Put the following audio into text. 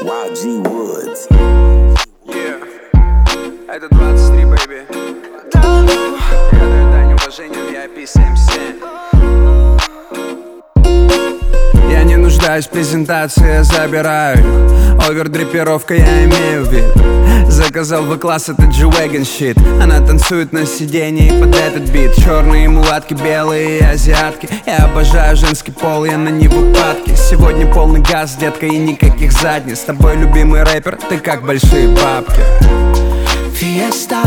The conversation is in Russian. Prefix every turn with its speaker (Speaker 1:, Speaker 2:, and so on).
Speaker 1: YG Woods.
Speaker 2: Yeah. Это 23, baby. Я даю дань уважения VIP 77. Я не нуждаюсь в презентации, я забираю их. Овердрипировка, я имею в виду. Заказал V-класс, это G-Wagon shit. Она танцует на сиденье под этот бит. Черные мулатки, белые азиатки. Я обожаю женский пол, я на него падки. Сегодня полный газ, детка, и никаких задниц. С тобой любимый рэпер, ты как большие бабки.
Speaker 3: Fiesta